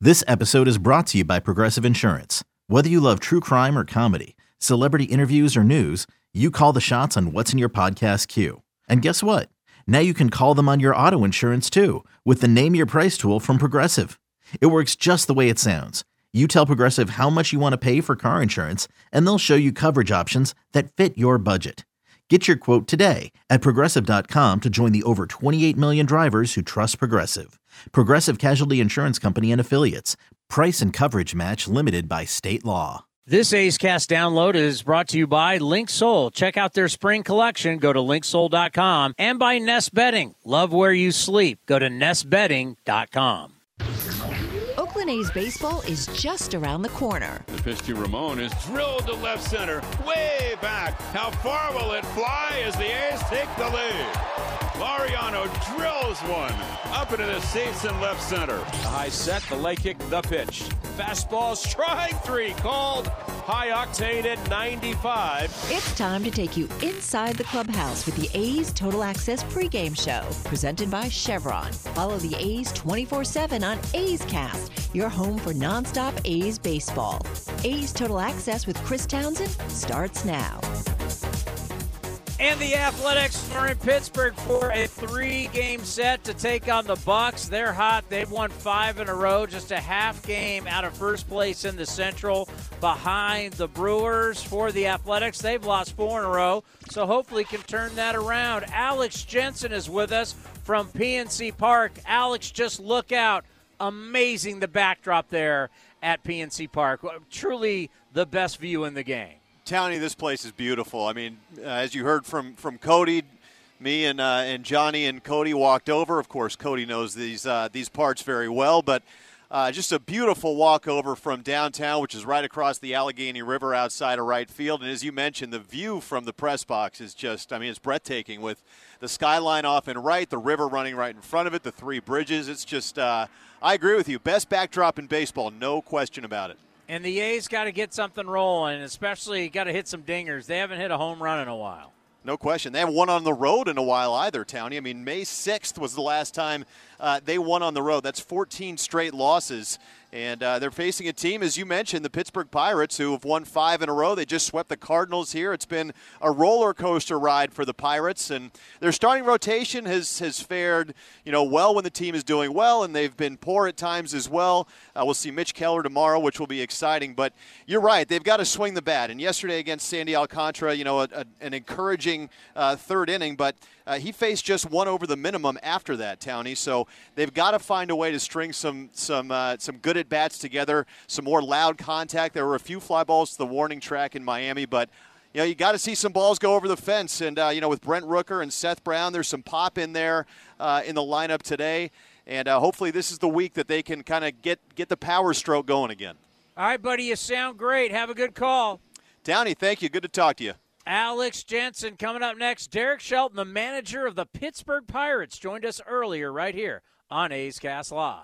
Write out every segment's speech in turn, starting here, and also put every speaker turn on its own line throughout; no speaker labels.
This episode is brought to you by Progressive Insurance. Whether you love true crime or comedy, celebrity interviews or news, you call the shots on what's in your podcast queue. And guess what? Now you can call them on your auto insurance too with the Name Your Price tool from Progressive. It works just the way it sounds. You tell Progressive how much you want to pay for car insurance, and they'll show you coverage options that fit your budget. Get your quote today at Progressive.com to join the over 28 million drivers who trust Progressive. Progressive Casualty Insurance Company and Affiliates. Price and coverage match limited by state law.
This A's Cast download is brought to you by Linksoul. Check out their spring collection. Go to linksoul.com. And by Nest Bedding. Love where you sleep. Go to nestbedding.com.
Oakland A's baseball is just around the corner.
The pitch to Ramon is drilled to left center, way back. How far will it fly as the A's take the lead? Laureano drills one up into the seats in left center. The high set, the leg kick, the pitch. Fastball, strike three, called. High octane at 95.
It's time to take you inside the clubhouse with the A's Total Access pregame show, presented by Chevron. Follow the A's 24/7 on A's Cast, your home for nonstop A's baseball. A's Total Access with Chris Townsend starts now.
And the Athletics are in Pittsburgh for a 3-game set to take on the Bucks. They're hot. They've won 5 in a row, just a half game out of first place in the Central behind the Brewers. For the Athletics, they've lost 4 in a row, so hopefully can turn that around. Alex Jensen is with us from PNC Park. Alex, just look out. Amazing the backdrop there at PNC Park. Truly the best view in the game.
Townie, this place is beautiful. I mean, as you heard from Cody, me and Johnny and Cody walked over. Of course, Cody knows these parts very well, but just a beautiful walk over from downtown, which is right across the Allegheny River outside of right field. And as you mentioned, the view from the press box is just, I mean, it's breathtaking with the skyline off and right, the river running right in front of it, the 3 bridges. It's just, I agree with you, best backdrop in baseball, no question about it.
And the A's got to get something rolling, especially got to hit some dingers. They haven't hit a home run in a while.
No question. They haven't won on the road in a while either, Townie. I mean, May 6th was the last time they won on the road. That's 14 straight losses. And they're facing a team, as you mentioned, the Pittsburgh Pirates, who have won 5 in a row. They just swept the Cardinals here. It's been a roller coaster ride for the Pirates. And their starting rotation has fared, well when the team is doing well, and they've been poor at times as well. We'll see Mitch Keller tomorrow, which will be exciting. But you're right. They've got to swing the bat. And yesterday against Sandy Alcantara, an encouraging third inning. But he faced just 1 over the minimum after that, Townie. So they've got to find a way to string some good at-bats together, some more loud contact. There were a few fly balls to the warning track in Miami, but you got to see some balls go over the fence. And, with Brent Rooker and Seth Brown, there's some pop in there in the lineup today. And hopefully this is the week that they can kind of get the power stroke going again.
All right, buddy, you sound great. Have a good call.
Townie, thank you. Good to talk to you.
Alex Jensen coming up next. Derek Shelton, the manager of the Pittsburgh Pirates, joined us earlier right here on A's Cast Live.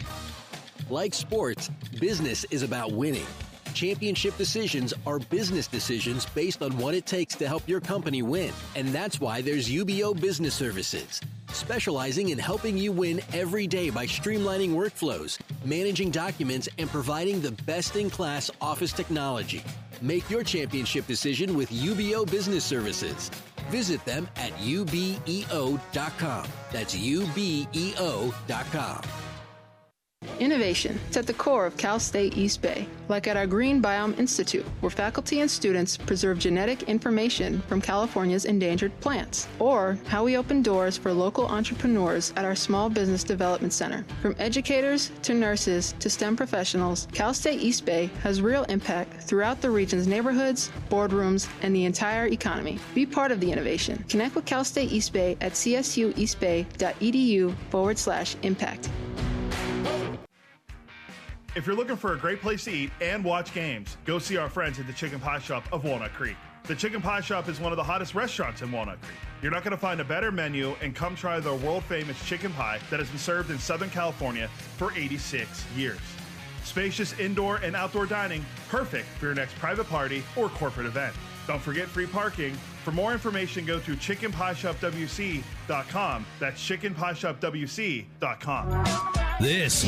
Like sports, business is about winning. Championship decisions are business decisions based on what it takes to help your company win. And that's why there's UBO Business Services, specializing in helping you win every day by streamlining workflows, managing documents, and providing the best-in-class office technology. Make your championship decision with UBO Business Services. Visit them at ubeo.com. That's ubeo.com.
Innovation is at the core of Cal State East Bay, like at our Green Biome Institute, where faculty and students preserve genetic information from California's endangered plants, or how we open doors for local entrepreneurs at our Small Business Development Center. From educators to nurses to STEM professionals, Cal State East Bay has real impact throughout the region's neighborhoods, boardrooms, and the entire economy. Be part of the innovation. Connect with Cal State East Bay at csueastbay.edu/impact.
If you're looking for a great place to eat and watch games, go see our friends at the Chicken Pie Shop of Walnut Creek. The Chicken Pie Shop is one of the hottest restaurants in Walnut Creek. You're not going to find a better menu, and come try their world-famous chicken pie that has been served in Southern California for 86 years. Spacious indoor and outdoor dining, perfect for your next private party or corporate event. Don't forget free parking. For more information, go to chickenpieshopwc.com. That's chickenpieshopwc.com.
This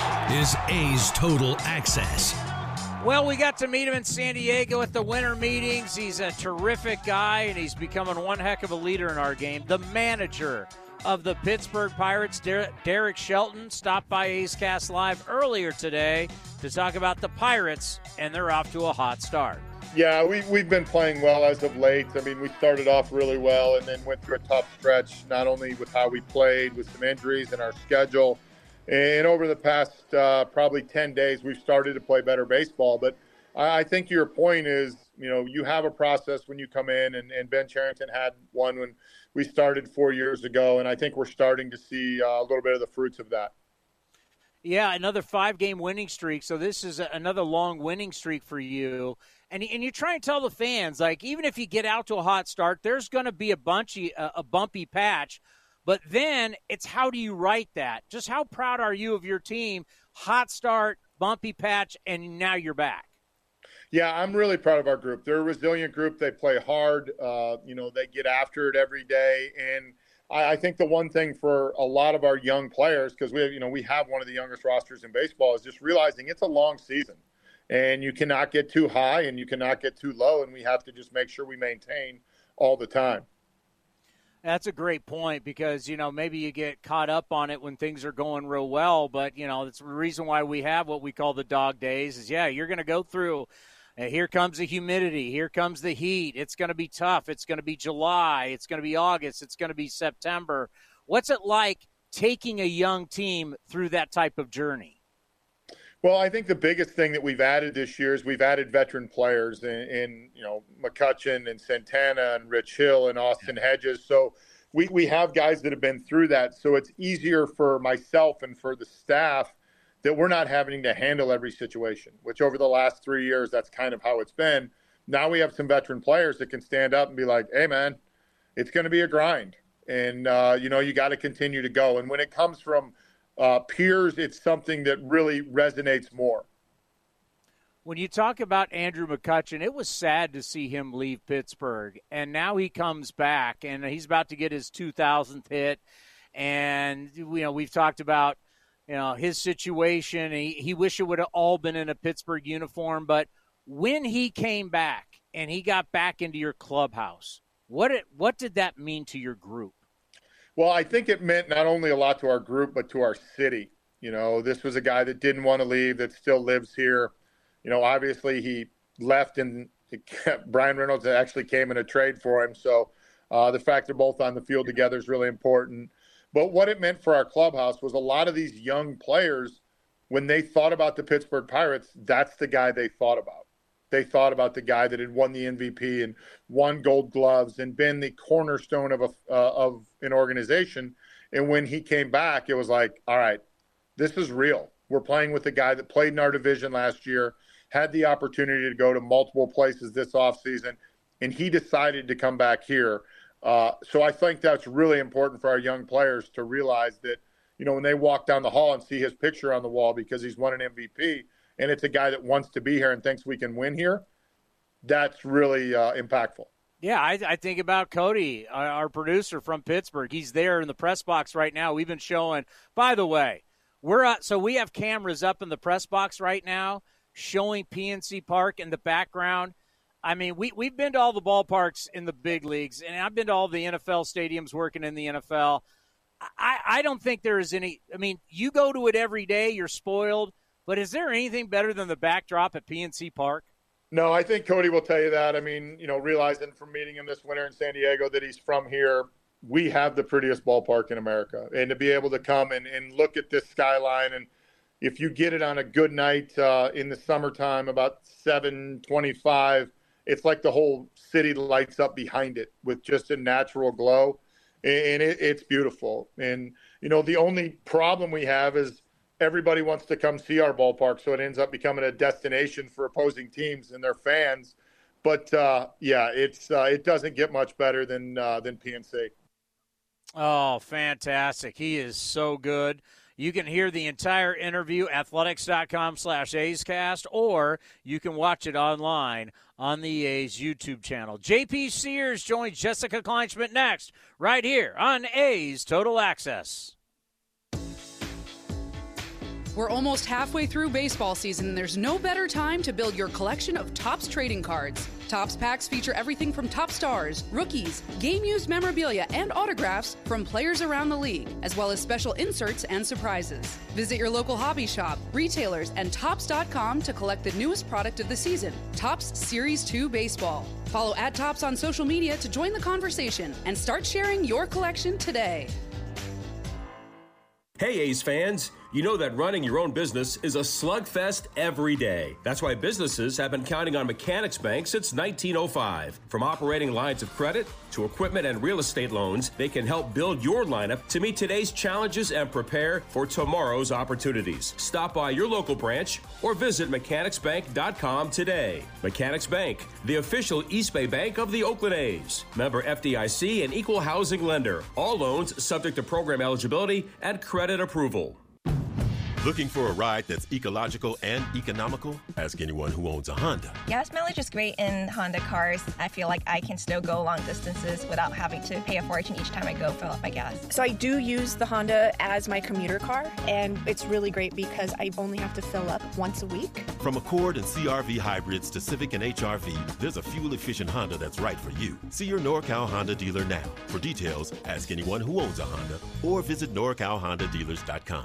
is A's Total Access.
Well, we got to meet him in San Diego at the winter meetings. He's a terrific guy, and he's becoming one heck of a leader in our game. The manager of the Pittsburgh Pirates, Derek Shelton, stopped by A's Cast Live earlier today to talk about the Pirates, and they're off to a hot start.
Yeah, we've been playing well as of late. I mean, we started off really well and then went through a tough stretch, not only with how we played, with some injuries in our schedule. And over the past probably 10 days, we've started to play better baseball. But I think your point is, you have a process when you come in, and Ben Cherington had one when we started 4 years ago. And I think we're starting to see a little bit of the fruits of that.
Yeah, another 5-game winning streak. So this is another long winning streak for you. And you try and tell the fans, like, even if you get out to a hot start, there's going to be a bumpy patch. But then it's how do you write that? Just how proud are you of your team? Hot start, bumpy patch, and now you're back.
Yeah, I'm really proud of our group. They're a resilient group. They play hard. They get after it every day. And I think the one thing for a lot of our young players, because we have one of the youngest rosters in baseball, is just realizing it's a long season. And you cannot get too high and you cannot get too low, and we have to just make sure we maintain all the time.
That's a great point because, maybe you get caught up on it when things are going real well, but, it's the reason why we have what we call the dog days is, you're going to go through. Here comes the humidity. Here comes the heat. It's going to be tough. It's going to be July. It's going to be August. It's going to be September. What's it like taking a young team through that type of journey?
Well, I think the biggest thing that we've added this year is we've added veteran players in McCutchen and Santana and Rich Hill and Austin Hedges. So we have guys that have been through that. So it's easier for myself and for the staff that we're not having to handle every situation, which over the last 3 years, that's kind of how it's been. Now we have some veteran players that can stand up and be like, hey, man, it's going to be a grind. And, you got to continue to go. And when it comes from peers, it's something that really resonates more.
When you talk about Andrew McCutchen, it was sad to see him leave Pittsburgh, and now he comes back, and he's about to get his 2,000th hit. And we've talked about his situation. He wished it would have all been in a Pittsburgh uniform, but when he came back and he got back into your clubhouse, what did that mean to your group?
Well, I think it meant not only a lot to our group, but to our city. This was a guy that didn't want to leave, that still lives here. Obviously he left and Brian Reynolds actually came in a trade for him. So the fact they're both on the field together is really important. But what it meant for our clubhouse was a lot of these young players, when they thought about the Pittsburgh Pirates, that's the guy they thought about. They thought about the guy that had won the MVP and won Gold Gloves and been the cornerstone of an organization. And when he came back, it was like, all right, this is real. We're playing with a guy that played in our division last year, had the opportunity to go to multiple places this offseason, and he decided to come back here. So I think that's really important for our young players to realize that, when they walk down the hall and see his picture on the wall because he's won an MVP, and it's a guy that wants to be here and thinks we can win here, that's really impactful. Yeah,
I think about Cody, our producer from Pittsburgh. He's there in the press box right now. We've been showing, by the way, so we have cameras up in the press box right now showing PNC Park in the background. I mean, we've been to all the ballparks in the big leagues, and I've been to all the NFL stadiums working in the NFL. I don't think there is any – I mean, you go to it every day, you're spoiled. But is there anything better than the backdrop at PNC Park?
No, I think Cody will tell you that. I mean, realizing from meeting him this winter in San Diego that he's from here, we have the prettiest ballpark in America. And to be able to come and look at this skyline, and if you get it on a good night in the summertime, about 7:25, it's like the whole city lights up behind it with just a natural glow. And it's beautiful. And, the only problem we have is everybody wants to come see our ballpark, so it ends up becoming a destination for opposing teams and their fans. But it doesn't get much better than PNC.
Oh, fantastic! He is so good. You can hear the entire interview, athletics.com/A'sCast, or you can watch it online on the A's YouTube channel. JP Sears joins Jessica Kleinschmidt next, right here on A's Total Access.
We're almost halfway through baseball season, and there's no better time to build your collection of Topps trading cards. Topps packs feature everything from top stars, rookies, game-used memorabilia, and autographs from players around the league, as well as special inserts and surprises. Visit your local hobby shop, retailers, and Topps.com to collect the newest product of the season, Topps Series 2 Baseball. Follow @Topps on social media to join the conversation and start sharing your collection today.
Hey A's fans, you know that running your own business is a slugfest every day. That's why businesses have been counting on Mechanics Bank since 1905. From operating lines of credit to equipment and real estate loans, they can help build your lineup to meet today's challenges and prepare for tomorrow's opportunities. Stop by your local branch or visit mechanicsbank.com today. Mechanics Bank, the official East Bay bank of the Oakland A's. Member FDIC and equal housing lender. All loans subject to program eligibility and credit approval.
Looking for a ride that's ecological and economical? Ask anyone who owns a Honda.
Gas mileage is great in Honda cars. I feel like I can still go long distances without having to pay a fortune each time I go fill up my gas.
So I do use the Honda as my commuter car, and it's really great because I only have to fill up once a week.
From Accord and CR-V hybrids to Civic and HR-V, there's a fuel-efficient Honda that's right for you. See your NorCal Honda dealer now. For details, ask anyone who owns a Honda or visit NorCalHondaDealers.com.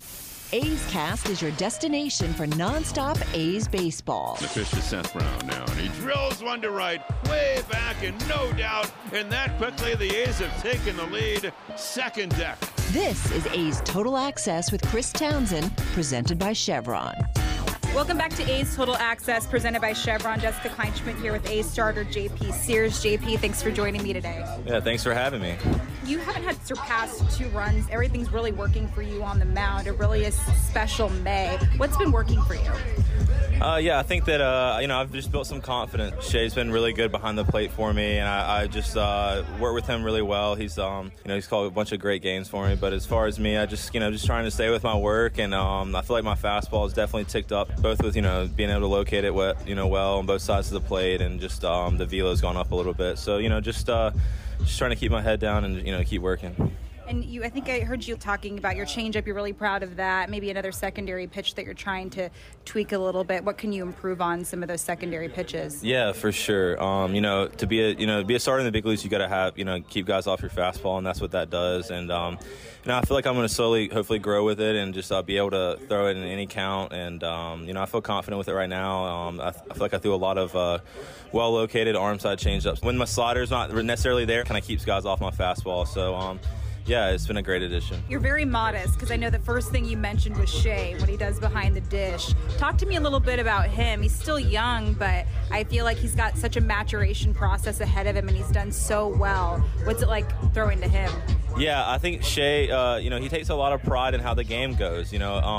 A's Cast is your destination for nonstop A's baseball.
The pitch to Seth Brown now, and he drills one to right, way back, and no doubt, and that quickly the A's have taken the lead. Second deck.
This is A's Total Access with Chris Townsend, presented by Chevron.
Welcome back to A's Total Access, presented by Chevron. Jessica Kleinschmidt here with A's starter JP Sears. JP, thanks for joining me today.
Yeah, thanks for having me.
You haven't had surpassed 2 runs. Everything's really working for you on the mound. It really is special May. What's been working for you?
Yeah, I think that, I've just built some confidence. Shay's been really good behind the plate for me, and I just work with him really well. He's, he's called a bunch of great games for me. But as far as me, I just trying to stay with my work, and I feel like my fastball has definitely ticked up, both with, being able to locate it, well on both sides of the plate, and just the velo's gone up a little bit. So, just trying to keep my head down and, keep working.
And I think I heard you talking about your changeup. You're really proud of that. Maybe another secondary pitch that you're trying to tweak a little bit. What can you improve on some of those secondary pitches?
Yeah, for sure. To be a starter in the big leagues, you got to have keep guys off your fastball, and that's what that does. And I feel like I'm going to slowly, hopefully, grow with it and just be able to throw it in any count. And I feel confident with it right now. I feel like I threw a lot of well-located arm side changeups. When my slider's not necessarily there, kind of keeps guys off my fastball. So. Yeah, it's been a great addition.
You're very modest, because I know the first thing you mentioned was Shay, what he does behind the dish. Talk to me a little bit about him. He's still young, but I feel like he's got such a maturation process ahead of him, and he's done so well. What's it like throwing to him?
Yeah, I think Shay, he takes a lot of pride in how the game goes.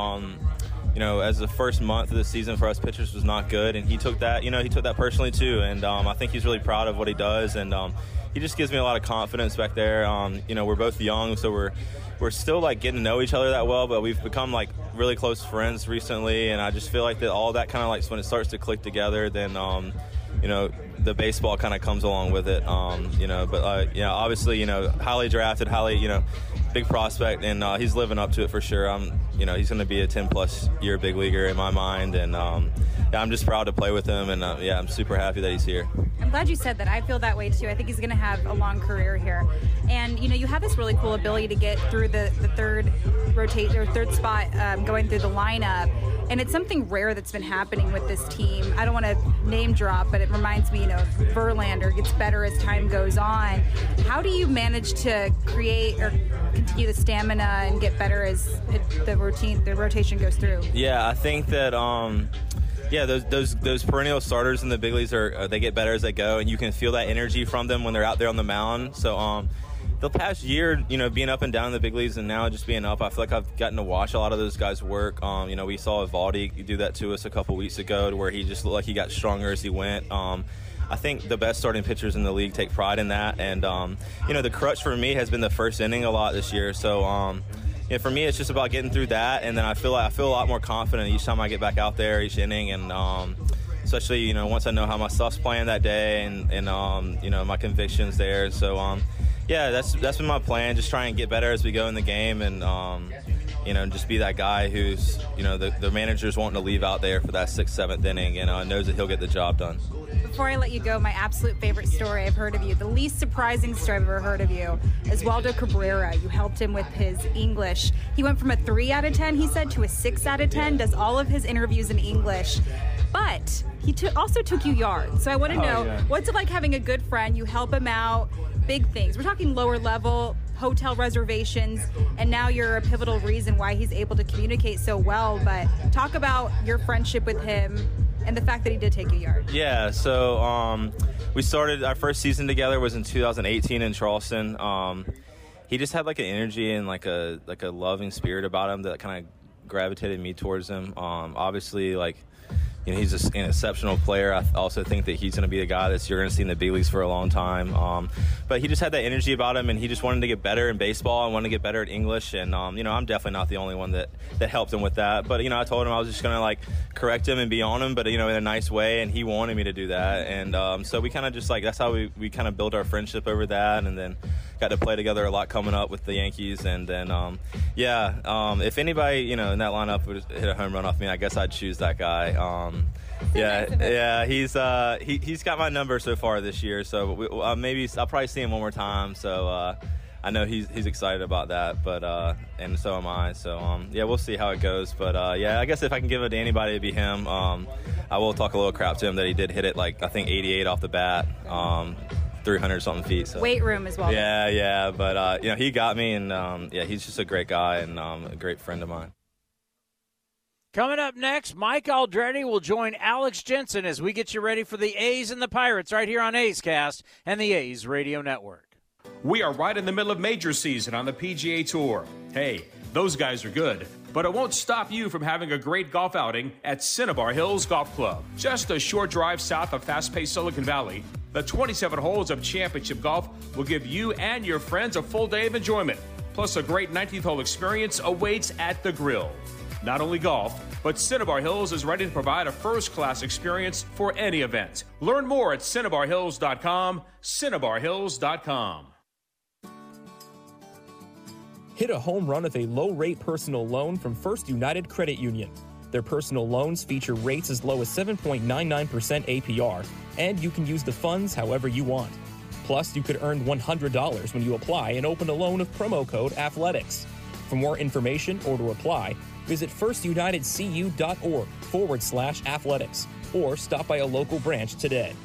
As the first month of the season for us pitchers was not good, and he took that personally too. And I think he's really proud of what he does, and he just gives me a lot of confidence back there. We're both young, so we're still getting to know each other that well, but we've become really close friends recently, and I just feel like that all that kind of when it starts to click together, then the baseball kind of comes along with it. Obviously, highly drafted, big prospect, and he's living up to it for sure. He's going to be a 10-plus year big leaguer in my mind, and I'm just proud to play with him, and I'm super happy that he's here.
I'm glad you said that. I feel that way too. I think he's going to have a long career here, and you have this really cool ability to get through the third spot going through the lineup, and it's something rare that's been happening with this team. I don't want to name drop, but it reminds me, Verlander gets better as time goes on. How do you manage to create or continue the stamina and get better as the rotation goes through?
Yeah, I think that those perennial starters in the big leagues they get better as they go, and you can feel that energy from them when they're out there on the mound. So the past year, being up and down in the big leagues and now just being up, I feel like I've gotten to watch a lot of those guys work. We saw Evaldi do that to us a couple weeks ago, to where he just looked like he got stronger as he went. I think the best starting pitchers in the league take pride in that, and the crutch for me has been the first inning a lot this year. So for me, it's just about getting through that, and then I feel a lot more confident each time I get back out there each inning, and especially once I know how my stuff's playing that day, and my convictions there. So that's been my plan, just try and get better as we go in the game, and just be that guy who's, the manager's wanting to leave out there for that 6th, 7th inning and knows that he'll get the job done.
Before I let you go, my absolute favorite story I've heard of you, the least surprising story I've ever heard of you, is Waldo Cabrera. You helped him with his English. He went from a 3 out of 10, he said, to a 6 out of 10, does all of his interviews in English. But he also took you yards. So I want to know, what's it like having a good friend? You help him out, big things. We're talking lower level, hotel reservations, and now you're a pivotal reason why he's able to communicate so well. But talk about your friendship with him and the fact that he did take you yards.
Yeah, so we started, our first season together was in 2018 in Charleston. He just had like an energy and like a loving spirit about him that kind of gravitated me towards him. Obviously, he's an exceptional player. I also think that he's going to be the guy that you're going to see in the big leagues for a long time. But he just had that energy about him, and he just wanted to get better in baseball and wanted to get better at English. And, I'm definitely not the only one that helped him with that. But, I told him I was just going to, correct him and be on him, but, in a nice way, and he wanted me to do that. And so we kind of just, that's how we kind of built our friendship over that, and then got to play together a lot coming up with the Yankees. And then, if anybody, in that lineup would hit a home run off me, I guess I'd choose that guy. He's got my number so far this year, so maybe I'll probably see him one more time. So I know he's excited about that, but and so am I. So we'll see how it goes. But I guess if I can give it to anybody, it'd be him. I will talk a little crap to him that he did hit it 88 off the bat. 300 something feet. So.
Weight room as well.
Yeah, but he got me, and he's just a great guy and a great friend of mine.
Coming up next, Mike Aldrete will join Alex Jensen as we get you ready for the A's and the Pirates right here on A's Cast and the A's Radio Network.
We are right in the middle of major season on the PGA Tour. Hey, those guys are good, but it won't stop you from having a great golf outing at Cinnabar Hills Golf Club. Just a short drive south of fast-paced Silicon Valley, the 27 holes of championship golf will give you and your friends a full day of enjoyment. Plus, a great 19th hole experience awaits at the grill. Not only golf, but Cinnabar Hills is ready to provide a first-class experience for any event. Learn more at CinnabarHills.com, CinnabarHills.com.
Hit a home run with a low-rate personal loan from First United Credit Union. Their personal loans feature rates as low as 7.99% APR, and you can use the funds however you want. Plus, you could earn $100 when you apply and open a loan with promo code ATHLETICS. For more information or to apply, visit firstunitedcu.org/athletics or stop by a local branch today.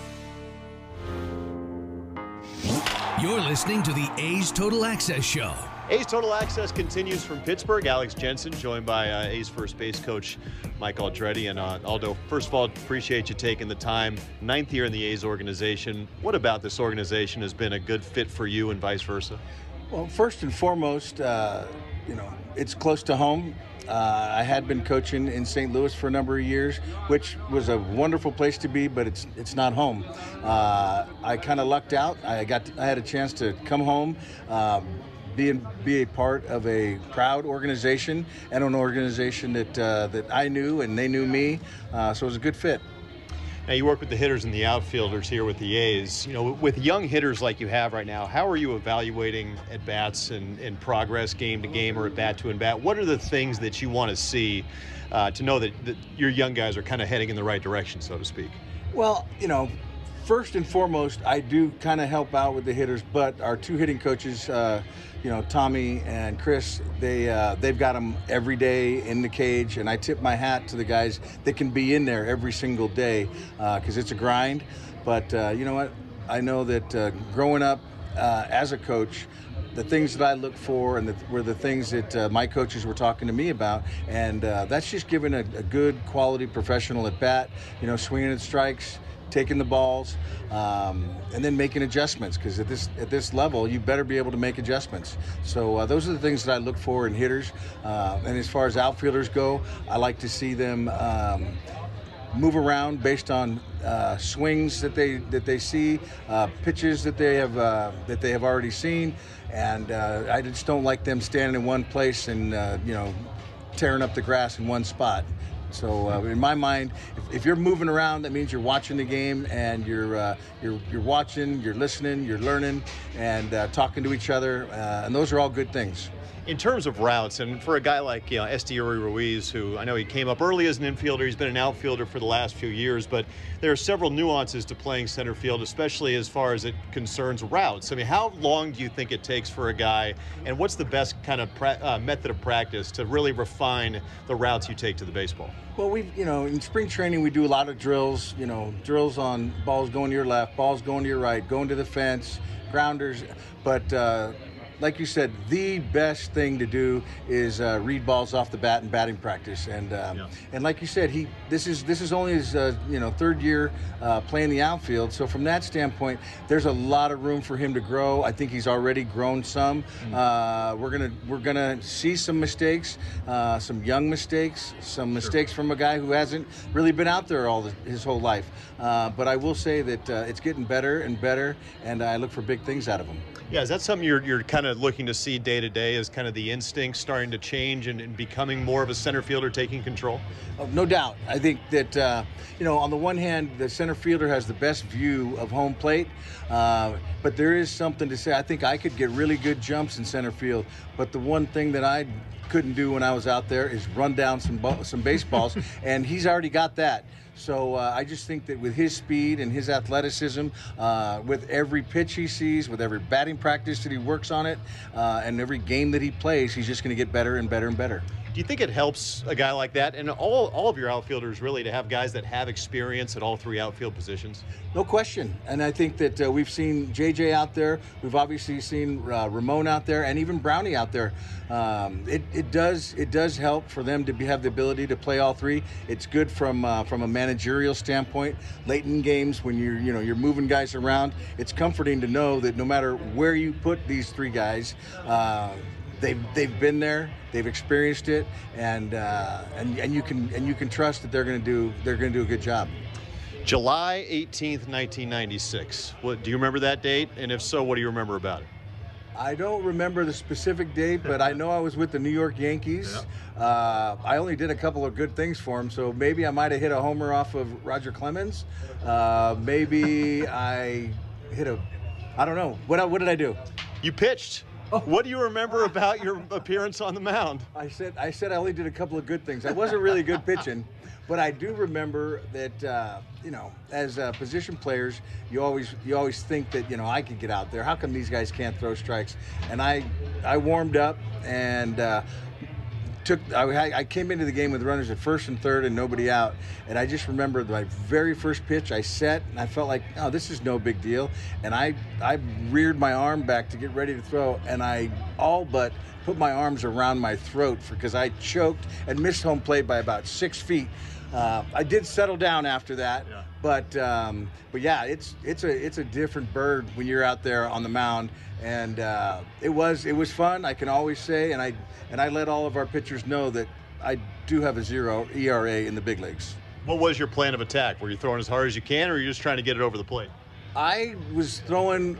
You're listening to the A's Total Access Show.
A's Total Access continues from Pittsburgh. Alex Jensen, joined by A's first base coach Mike Aldrete. And Aldo, first of all, appreciate you taking the time. 9th year in the A's organization. What about this organization has been a good fit for you and vice versa?
Well, first and foremost, it's close to home. I had been coaching in St. Louis for a number of years, which was a wonderful place to be, but it's not home. I kind of lucked out. I had a chance to come home, be a part of a proud organization and an organization that I knew and they knew me. So it was a good fit.
Now, you work with the hitters and the outfielders here with the A's. With young hitters like you have right now, how are you evaluating at-bats and progress game to game or at-bat to at-bat? What are the things that you want to see to know that your young guys are kind of heading in the right direction, so to speak?
Well, first and foremost, I do kind of help out with the hitters, but our two hitting coaches, Tommy and Chris, they've got them every day in the cage, and I tip my hat to the guys that can be in there every single day because it's a grind. But you know what? I know that growing up as a coach, the things that I look for and were the things that my coaches were talking to me about, and that's just giving a good quality professional at bat, swinging at strikes, taking the balls, and then making adjustments, because at this level you better be able to make adjustments. So those are the things that I look for in hitters. And as far as outfielders go, I like to see them move around based on swings that they see, pitches that they have already seen, and I just don't like them standing in one place and tearing up the grass in one spot. So in my mind, if you're moving around, that means you're watching the game, and you're watching, you're listening, you're learning, and talking to each other, and those are all good things.
In terms of routes, and for a guy like Esteury Ruiz, who I know he came up early as an infielder, he's been an outfielder for the last few years, but there are several nuances to playing center field, especially as far as it concerns routes. I mean, how long do you think it takes for a guy, and what's the best kind of method of practice to really refine the routes you take to the baseball?
Well, we've, in spring training, we do a lot of drills, drills on balls going to your left, balls going to your right, going to the fence, grounders, but like you said, the best thing to do is read balls off the bat in batting practice, and like you said, this is only his third year playing the outfield. So from that standpoint, there's a lot of room for him to grow. I think he's already grown some. We're gonna see some mistakes, some young mistakes, some mistakes from a guy who hasn't really been out there his whole life. But I will say that it's getting better and better, and I look for big things out of him.
Yeah, is that something you're kind of looking to see day to day, is kind of the instincts starting to change and becoming more of a center fielder taking control?
Oh, no doubt. I think that, on the one hand, the center fielder has the best view of home plate, but there is something to say. I think I could get really good jumps in center field, but the one thing that I couldn't do when I was out there is run down some baseballs, and he's already got that. So I just think that with his speed and his athleticism, with every pitch he sees, with every batting practice that he works on it, and every game that he plays, he's just going to get better and better and better.
Do you think it helps a guy like that, and all of your outfielders really, to have guys that have experience at all three outfield positions?
No question. And I think that we've seen JJ out there. We've obviously seen Ramon out there, and even Brownie out there. It does help for them to have the ability to play all three. It's good from a managerial standpoint. Late in games, when you're moving guys around, it's comforting to know that no matter where you put these three guys, they've been there, they've experienced it, and you can trust that they're going to do a good job.
July 18th, 1996. Do you remember that date? And if so, what do you remember about it?
I don't remember the specific date, but I know I was with the New York Yankees. Yeah. I only did a couple of good things for them, so maybe I might have hit a homer off of Roger Clemens. Maybe I hit I don't know. What did I do?
You pitched. Oh. What do you remember about your appearance on the mound?
I said I only did a couple of good things. I wasn't really good pitching, but I do remember that as position players, you always think that I could get out there. How come these guys can't throw strikes? And I warmed up and I came into the game with runners at first and third and nobody out, and I just remember my very first pitch I set, and I felt like, oh, this is no big deal, and I reared my arm back to get ready to throw, and I all but put my arms around my throat because I choked and missed home plate by about 6 feet. I did settle down after that, yeah. But yeah, it's a different bird when you're out there on the mound, and it was fun. I can always say, and I let all of our pitchers know that I do have a 0 ERA in the big leagues.
What was your plan of attack? Were you throwing as hard as you can, or were you just trying to get it over the plate?
I was throwing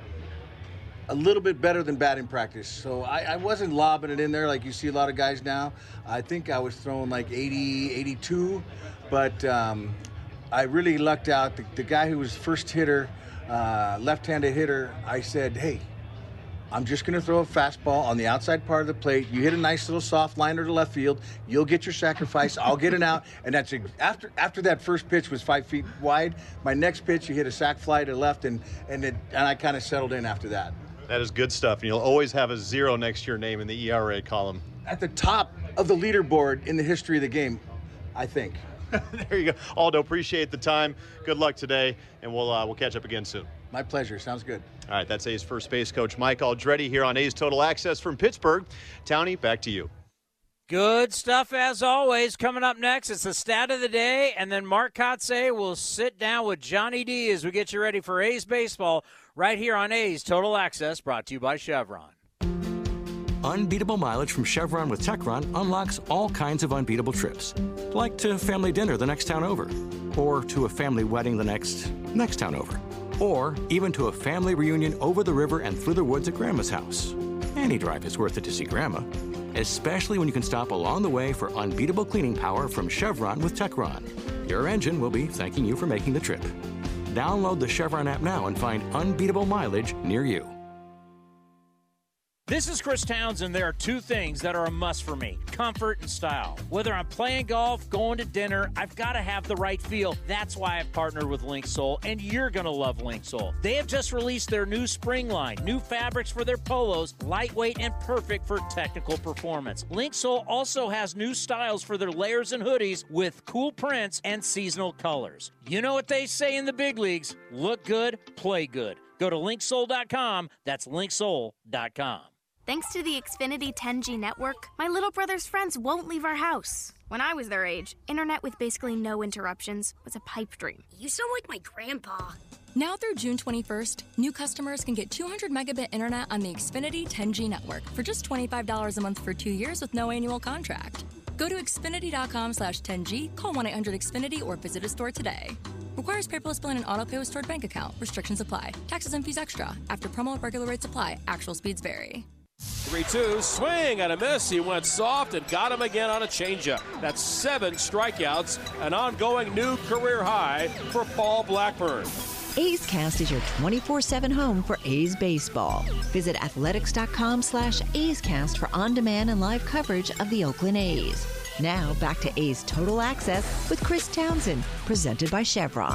a little bit better than batting practice. So I wasn't lobbing it in there like you see a lot of guys now. I think I was throwing like 80, 82, but I really lucked out. The guy who was first hitter, left-handed hitter, I said, hey, I'm just going to throw a fastball on the outside part of the plate. You hit a nice little soft liner to left field. You'll get your sacrifice. I'll get an out. And that's after that first pitch was 5 feet wide. My next pitch, you hit a sac fly to left, and I kind of settled in after that.
That is good stuff. And you'll always have a 0 next to your name in the ERA column.
At the top of the leaderboard in the history of the game, I think.
There you go. Aldo, appreciate the time. Good luck today, and we'll catch up again soon.
My pleasure. Sounds good.
All right, that's A's first base coach Mike Aldretti here on A's Total Access from Pittsburgh. Townie, back to you.
Good stuff as always. Coming up next, it's the stat of the day, and then Mark Kotze will sit down with Johnny D as we get you ready for A's baseball right here on A's Total Access, brought to you by Chevron.
Unbeatable mileage from Chevron with Techron unlocks all kinds of unbeatable trips, like to family dinner the next town over, or to a family wedding the next town over, or even to a family reunion over the river and through the woods at Grandma's house. Any drive is worth it to see Grandma, especially when you can stop along the way for unbeatable cleaning power from Chevron with Techron. Your engine will be thanking you for making the trip. Download the Chevron app now and find unbeatable mileage near you.
This is Chris Townsend. There are two things that are a must for me: comfort and style. Whether I'm playing golf, going to dinner, I've got to have the right feel. That's why I've partnered with Linksole, and you're going to love Linksole. They have just released their new spring line, new fabrics for their polos, lightweight and perfect for technical performance. Linksole also has new styles for their layers and hoodies with cool prints and seasonal colors. You know what they say in the big leagues: look good, play good. Go to linksole.com. That's linksole.com.
Thanks to the Xfinity 10G network, my little brother's friends won't leave our house. When I was their age, internet with basically no interruptions was a pipe dream.
You sound like my grandpa.
Now through June 21st, new customers can get 200 megabit internet on the Xfinity 10G network for just $25 a month for 2 years with no annual contract. Go to Xfinity.com/10G, call 1-800-XFINITY, or visit a store today. Requires paperless billing and autopay with stored bank account. Restrictions apply. Taxes and fees extra. After promo, regular rates apply. Actual speeds vary.
3-2, swing and a miss. He went soft and got him again on a changeup. That's 7 strikeouts, an ongoing new career high for Paul Blackburn.
A's Cast is your 24/7 home for A's baseball. Visit athletics.com/A's Cast for on-demand and live coverage of the Oakland A's. Now back to A's Total Access with Chris Townsend, presented by Chevron.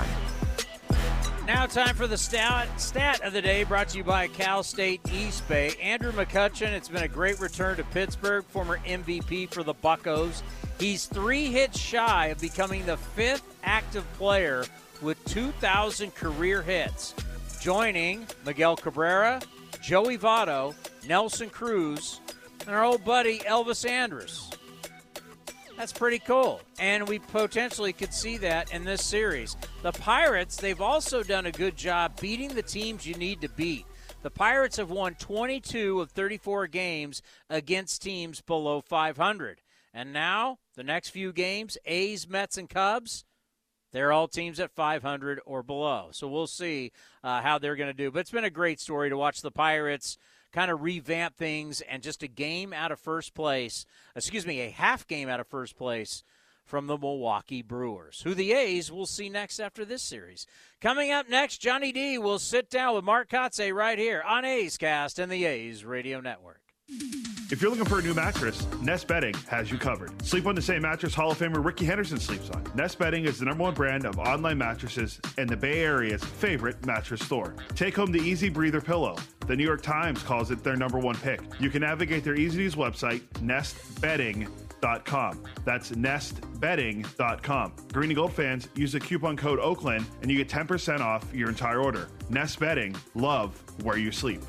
Now time for the stat of the day, brought to you by Cal State East Bay. Andrew McCutchen, it's been a great return to Pittsburgh, former MVP for the Buccos. He's 3 hits shy of becoming the 5th active player with 2,000 career hits, joining Miguel Cabrera, Joey Votto, Nelson Cruz, and our old buddy Elvis Andrus. That's pretty cool, and we potentially could see that in this series. The Pirates, they've also done a good job beating the teams you need to beat. The Pirates have won 22 of 34 games against teams below 500. And now, the next few games, A's, Mets, and Cubs, they're all teams at 500 or below. So we'll see how they're going to do. But it's been a great story to watch the Pirates kind of revamp things, and just a game out of first place, a half game out of first place from the Milwaukee Brewers, who the A's will see next after this series. Coming up next, Johnny D will sit down with Mark Kotze right here on A's Cast and the A's Radio Network.
If you're looking for a new mattress, Nest Bedding has you covered. Sleep on the same mattress Hall of Famer Ricky Henderson sleeps on. Nest Bedding is the #1 brand of online mattresses and the Bay Area's favorite mattress store. Take home the Easy Breather pillow. The New York Times calls it their #1 pick. You can navigate their easy-to-use website, nestbedding.com. That's nestbedding.com. Green and Gold fans, use the coupon code Oakland and you get 10% off your entire order. Nest Bedding, love where you sleep.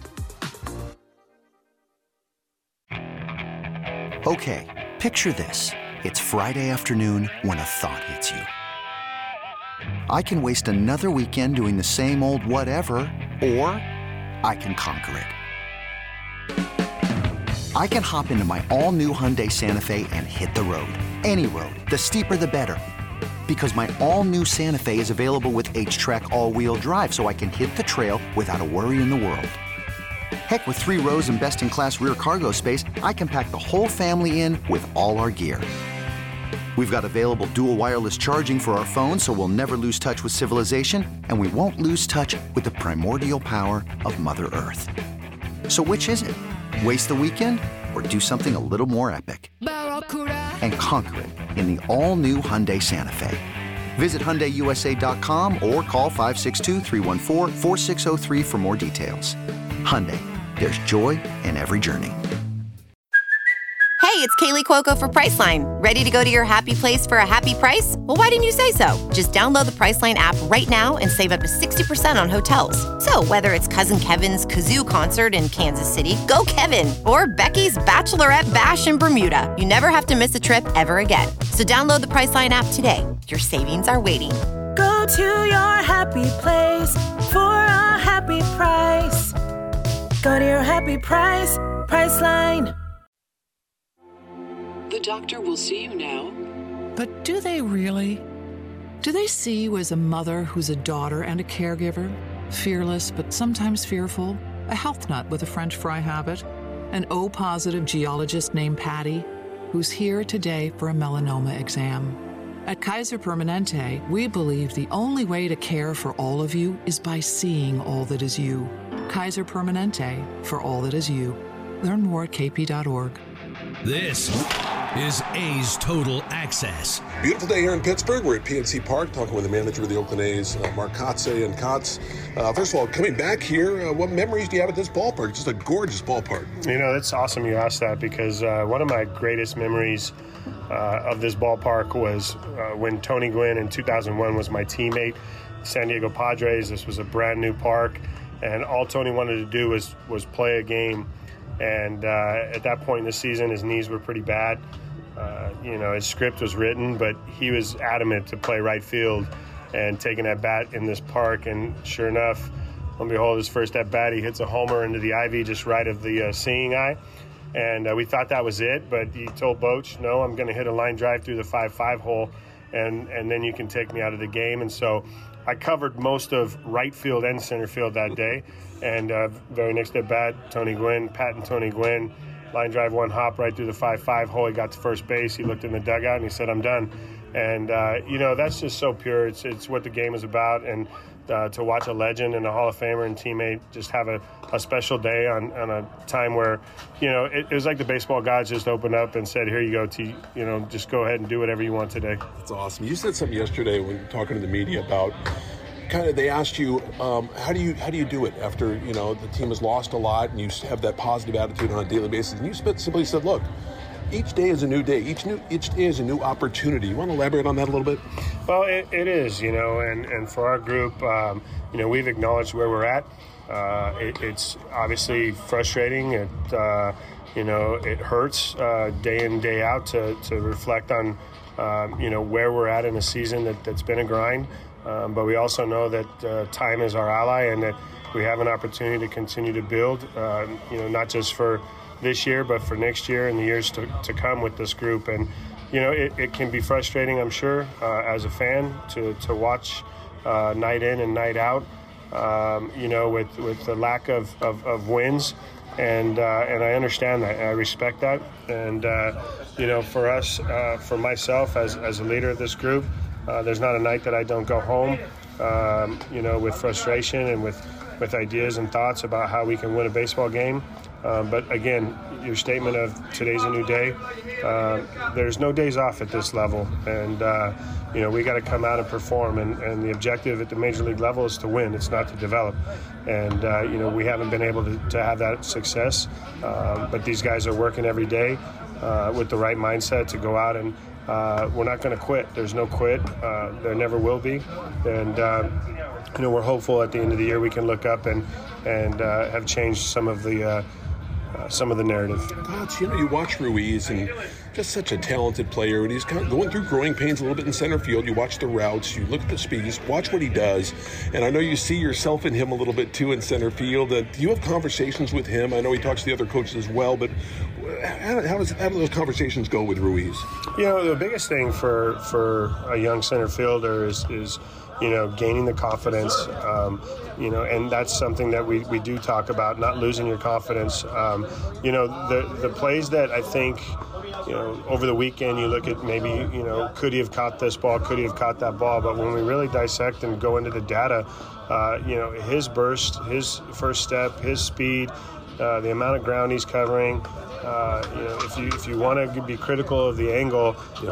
Okay, picture this. It's Friday afternoon when a thought hits you. I can waste another weekend doing the same old whatever, or I can conquer it. I can hop into my all-new Hyundai Santa Fe and hit the road. Any road. The steeper, the better. Because my all-new Santa Fe is available with H-Track all-wheel drive, so I can hit the trail without a worry in the world. Heck, with 3 rows and best-in-class rear cargo space, I can pack the whole family in with all our gear. We've got available dual wireless charging for our phones, so we'll never lose touch with civilization, and we won't lose touch with the primordial power of Mother Earth. So which is it? Waste the weekend or do something a little more epic? And conquer it in the all-new Hyundai Santa Fe. Visit HyundaiUSA.com or call 562-314-4603 for more details. Hyundai, there's joy in every journey.
Hey, it's Kaylee Cuoco for Priceline. Ready to go to your happy place for a happy price? Well, why didn't you say so? Just download the Priceline app right now and save up to 60% on hotels. So whether it's Cousin Kevin's Kazoo Concert in Kansas City, go Kevin, or Becky's Bachelorette Bash in Bermuda, you never have to miss a trip ever again. So download the Priceline app today. Your savings are waiting.
Go to your happy place for a happy price. Go to your happy price, Priceline.
The doctor will see you now.
But do they really? Do they see you as a mother who's a daughter and a caregiver? Fearless, but sometimes fearful? A health nut with a French fry habit? An O-positive geologist named Patty, who's here today for a melanoma exam? At Kaiser Permanente, we believe the only way to care for all of you is by seeing all that is you. Kaiser Permanente, for all that is you. Learn more at kp.org.
This is A's Total Access.
Beautiful day here in Pittsburgh. We're at PNC Park talking with the manager of the Oakland A's, Mark Kotsay. And Kotz, first of all, coming back here, what memories do you have at this ballpark? It's just a gorgeous ballpark.
You know, it's awesome you asked that because one of my greatest memories of this ballpark was when Tony Gwynn in 2001 was my teammate, San Diego Padres. This was a brand new park, and all Tony wanted to do was play a game. And at that point in the season, his knees were pretty bad. His script was written, but he was adamant to play right field and taking at bat in this park. And sure enough, lo and behold, his first at bat, he hits a homer into the ivy just right of the seeing eye. And we thought that was it, but he told Boch, no, I'm going to hit a line drive through the 5-5 hole, and then you can take me out of the game. And so I covered most of right field and center field that day. And very next at bat, Tony Gwynn, Pat and Tony Gwynn, line drive, one hop right through the 5-5 hole. He got to first base. He looked in the dugout and he said, I'm done. And, that's just so pure. It's what the game is about. And to watch a legend and a Hall of Famer and teammate just have a special day on a time where, it was like the baseball gods just opened up and said, here you go, T, just go ahead and do whatever you want today.
That's awesome. You said something yesterday when talking to the media about they asked you, how do you do it after, the team has lost a lot and you have that positive attitude on a daily basis? And you simply said, look, each day is a new day. Each day is a new opportunity. You want to elaborate on that a little bit?
Well, it is, and for our group, we've acknowledged where we're at. It's obviously frustrating. It hurts day in, day out to reflect on, where we're at in a season that's been a grind. But we also know that time is our ally and that we have an opportunity to continue to build, not just for this year, but for next year and the years to come with this group. And, it can be frustrating, I'm sure, as a fan to watch night in and night out, with the lack of wins. And I understand that. I respect that. And, for us, for myself as a leader of this group, there's not a night that I don't go home, with frustration and with ideas and thoughts about how we can win a baseball game. But again, your statement of today's a new day, there's no days off at this level. And, we got to come out and perform. And the objective at the major league level is to win. It's not to develop. And, we haven't been able to have that success. But these guys are working every day with the right mindset to go out and we're not going to quit. There's no quit. There never will be. And, we're hopeful at the end of the year we can look up and have changed some of the narrative.
Kotz, you watch Ruiz and just such a talented player, and he's kind of going through growing pains a little bit in center field. You watch the routes, you look at the speed, you watch what he does, and I know you see yourself in him a little bit too in center field. Do you have conversations with him? I know he talks to the other coaches as well, but how do those conversations go with Ruiz?
The biggest thing for a young center fielder is gaining the confidence, and that's something that we do talk about, not losing your confidence. The plays that I think, over the weekend you look at maybe, could he have caught this ball, could he have caught that ball, but when we really dissect and go into the data, his burst, his first step, his speed, the amount of ground he's covering, if you want to be critical of the angle,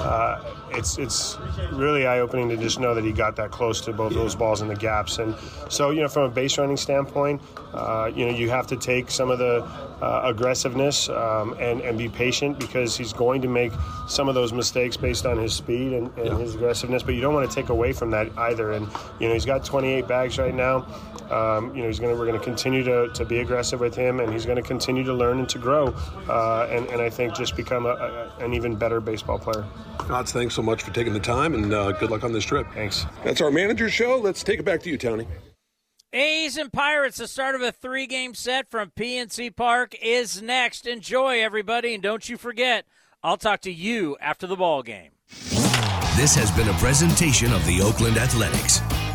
it's really eye-opening to just know that he got that close to both those balls in the gaps. And so, from a base running standpoint, you have to take some of the aggressiveness and be patient because he's going to make some of those mistakes based on his speed and his aggressiveness, but you don't want to take away from that either. And, he's got 28 bags right now. We're going to continue to be aggressive with him, and he's going to continue to learn and to grow, and I think just become an even better baseball player.
Kotz, thanks so much for taking the time, and good luck on this trip.
Thanks.
That's our manager show. Let's take it back to you, Tony.
A's and Pirates, the start of a 3-game set from PNC Park is next. Enjoy, everybody, and don't you forget, I'll talk to you after the ball game.
This has been a presentation of the Oakland Athletics.